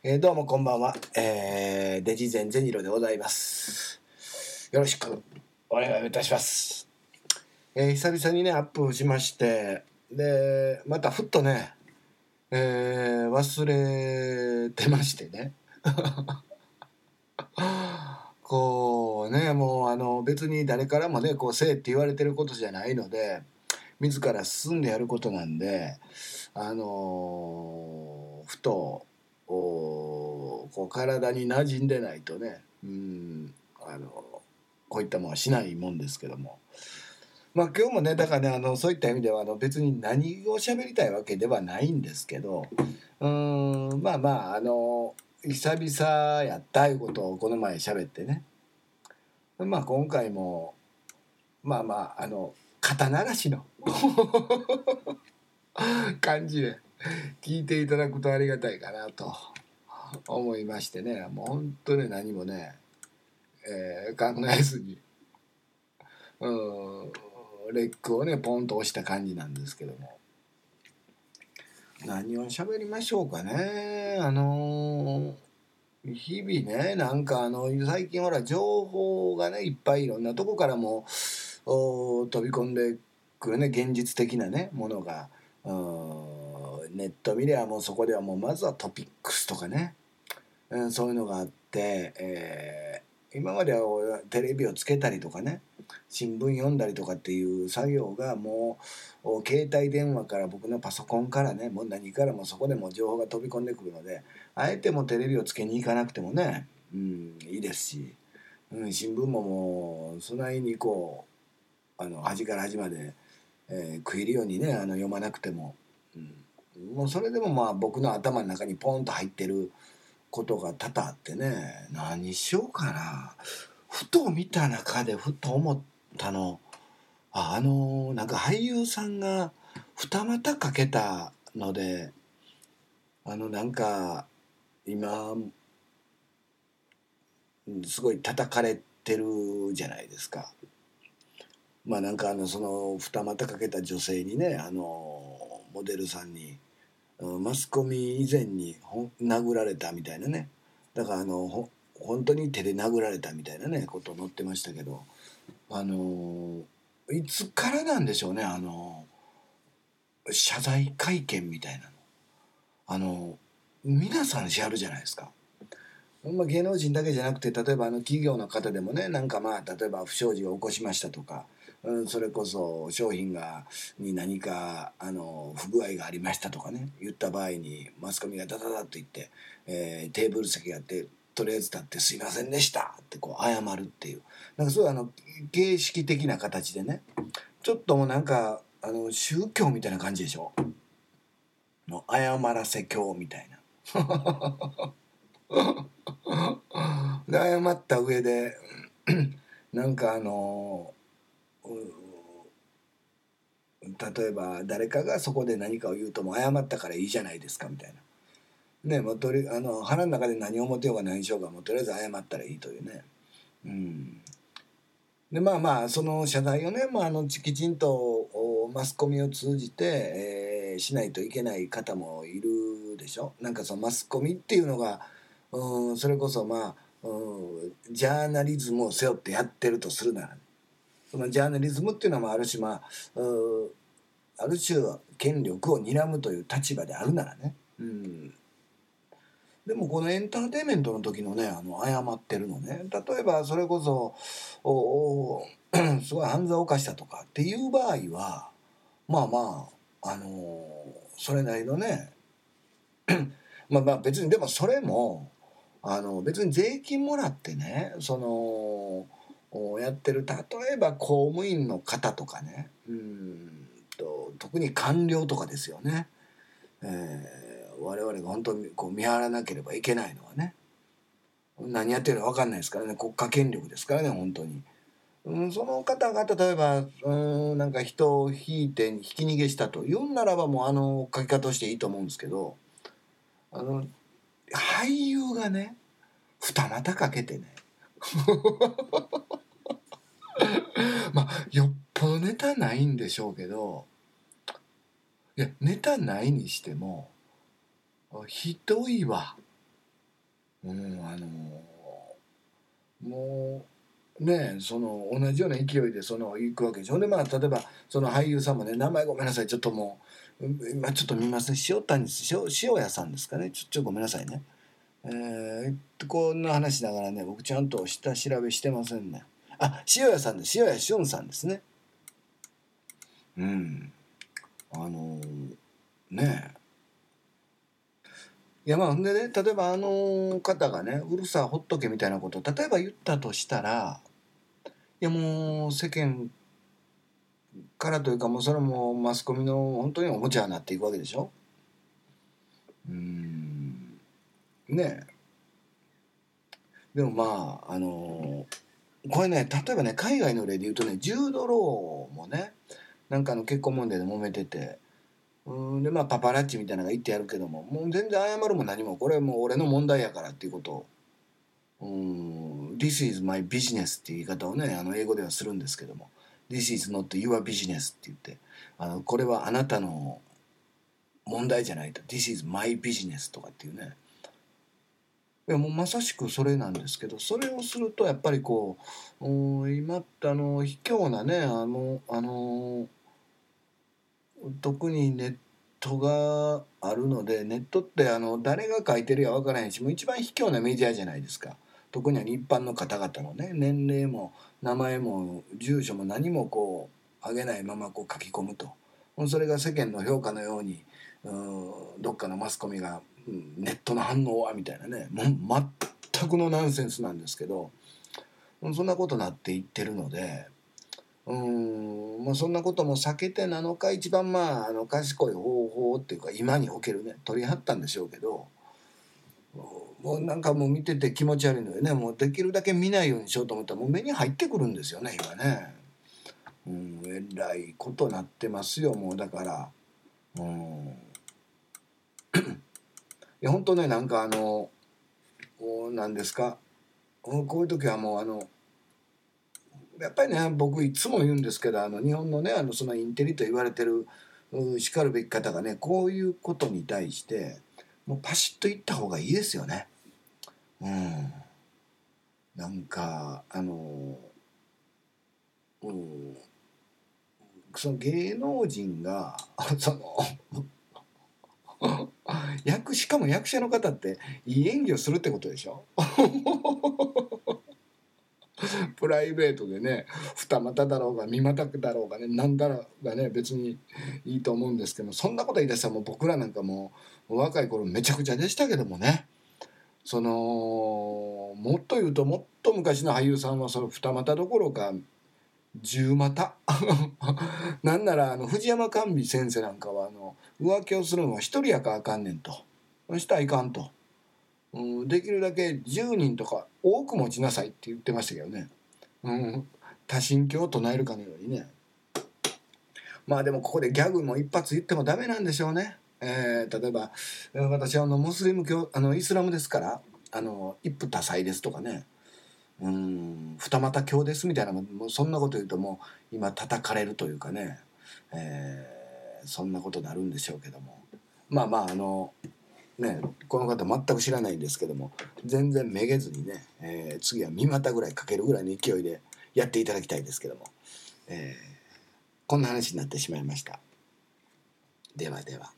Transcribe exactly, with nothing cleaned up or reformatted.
えー、どうもこんばんは、えー、デジゼンゼニロでございます。よろしくお願いいたします。えー、久々にねアップしまして、でまたふっとね、えー、忘れてましてねこうねもうあの別に誰からもねこうせえって言われてることじゃないので、自ら進んでやることなんで、あのー、ふとこう体に馴染んでないとね、うんあのこういったものはしないもんですけども、まあ今日もねだからねあのそういった意味ではあの別に何を喋りたいわけではないんですけど、うんまあまああの久々やったいうことをこの前喋ってね、まあ今回もまあまああの肩慣らしの感じで聞いていただくとありがたいかなと思いましてね、もう本当に何もね、えー、考えずにうんレックをねポンと押した感じなんですけども、何を喋りましょうかね。あのー、日々ねなんかあの最近ほら情報がねいっぱいいろんなとこからも飛び込んでくるね、現実的なねものが、ネット見ればもうそこではもうまずはトピックスとかね、うん、そういうのがあって、えー、今まではテレビをつけたりとかね新聞読んだりとかっていう作業がもう携帯電話から僕のパソコンからねもう何からもそこでも情報が飛び込んでくるので、あえてもテレビをつけに行かなくてもね、うん、いいですし、うん、新聞ももうそないにこうあの端から端まで、えー、食い入るようにねあの読まなくても、うん、もうそれでもまあ僕の頭の中にポンと入ってることが多々あってね、何しようかな。ふと見た中でふと思ったの、あ、あのなんか俳優さんが二股かけたので、あのなんか今すごい叩かれてるじゃないですか。まあなんかあのその二股かけた女性にね、あのモデルさんにマスコミ以前にほ殴られたみたいなね、だからあのほ本当に手で殴られたみたいなねことを載ってましたけど、あのいつからなんでしょうね、あの謝罪会見みたいなの、あの皆さんしはるじゃないですか。まあ、芸能人だけじゃなくて、例えばあの企業の方でもね、なんかまあ例えば不祥事を起こしましたとか、うん、それこそ商品がに何かあの不具合がありましたとかね言った場合にマスコミがダダダッと言って、えー、テーブル席があってとりあえず立って「すいませんでした」ってこう謝るっていう、なんかそういうあの形式的な形でね、ちょっともうなんかあの宗教みたいな感じでしょの謝らせ教みたいなで謝った上でなんかあの例えば誰かがそこで何かを言うとも謝ったからいいじゃないですかみたいなね、もうとりあの腹の中で何を思ってようが何しようがもうとりあえず謝ったらいいというね、うん、でまあまあその謝罪をね、まあ、あのきちんとマスコミを通じて、えー、しないといけない方もいるでしょ。なんかそのマスコミっていうのが、うん、それこそまあ、うん、ジャーナリズムを背負ってやってるとするなら、ね、そのジャーナリズムっていうのはある種まあ、うん、ある種権力を睨むという立場であるならね、うん、でもこのエンターテインメントの時のねあの謝ってるのね、例えばそれこそおすごい犯罪を犯したとかっていう場合はまあまああのー、それなりのねまあまあ別にでもそれもあの別に税金もらってねそのやってる、例えば公務員の方とかね、うんと特に官僚とかですよね、えー、我々が本当にこう見張らなければいけないのはね、何やってるか分かんないですからね、国家権力ですからね本当に、うん、その方が例えばうんなんか人を引いてひき逃げしたと言うんならばもうあの書き方をしていいと思うんですけど、あの俳優がね二股かけてねまあよっぽどネタないんでしょうけど、いやネタないにしてもひどいわうん、あのもうねその同じような勢いでその行くわけでしょ。でまあ例えばその俳優さんもね、名前ごめんなさい、ちょっともう今ちょっと見ますね、塩谷塩塩谷さんですかね、ちょっとごめんなさいね。えー、こんな話しながらね、僕ちゃんと下調べしてませんね。あ、塩谷さんです。塩谷俊さんですね。うん。あのー、ねえ。いやまあほんでね、例えばあの方がね、うるさいほっとけみたいなことを例えば言ったとしたら、いやもう世間からというか、もうそれもマスコミの本当におもちゃになっていくわけでしょ。うーん。ねえ。でもまあ、あのー、これね、例えばね、海外の例で言うとね、ジュード・ローもね、なんかの結婚問題で揉めてて、うんでまあパパラッチみたいなのが言ってやるけども、もう全然謝るも何も、これはもう俺の問題やからっていうことを、うん、This is my business っていう言い方をね、あの英語ではするんですけども、This is not your business って言って、あのこれはあなたの問題じゃないと、 This is my business とかっていうね。いやもうまさしくそれなんですけど、それをするとやっぱりこう、うん、今ってあの卑怯なね、あのあの特にネットがあるので、ネットってあの誰が書いてるや分からへんし、もう一番卑怯なメディアじゃないですか。特に一般の方々のね、年齢も名前も住所も何もこう上げないままこう書き込むと、それが世間の評価のように、うんどっかのマスコミが、うん、ネットの反応はみたいなね、もう全くのナンセンスなんですけど、そんなことなっていってるので、うーんまあ、そんなことも避けてなのか、一番まああの賢い方法っていうか今におけるね、取り張ったんでしょうけど、もうなんかもう見てて気持ち悪いのでね、もうできるだけ見ないようにしようと思ったらもう目に入ってくるんですよね今ね。うんえらいことなってますよもう。だからうんいや本当ね、なんかあの何ですか、こういう時はもうあのやっぱりね、僕いつも言うんですけど、あの日本のね、あのそのインテリと言われてるしかるべき方がね、こういうことに対してもうパシッと言った方がいいですよね。うん、なんかあの、うん、その芸能人がその役しかも役者の方っていい演技をするってことでしょ。プライベートでね、二股だろうが三股だろうがね、何だろうがね、別にいいと思うんですけど、そんなこと言い出したらもう僕らなんかもう若い頃めちゃくちゃでしたけどもね。そのもっと言うと、もっと昔の俳優さんはその二股どころか十股なんならあの藤山寛美先生なんかはあの浮気をするのは一人やからあかんねんと、そしたらいかんと、うん、できるだけじゅうにんとか多く持ちなさいって言ってましたけどね。うん、多神教を唱えるかのようにね。まあでもここでギャグも一発言ってもダメなんでしょうね。えー、例えば私はあのムスリム教あのイスラムですから、あの一夫多妻ですとかね、うん二股教ですみたいな、もうそんなこと言うともう今叩かれるというかね、えー、そんなことになるんでしょうけども、まあまああのね、この方全く知らないんですけども、全然めげずにね、えー、次は三股ぐらいかけるぐらいの勢いでやっていただきたいですけども、えー、こんな話になってしまいました。ではでは。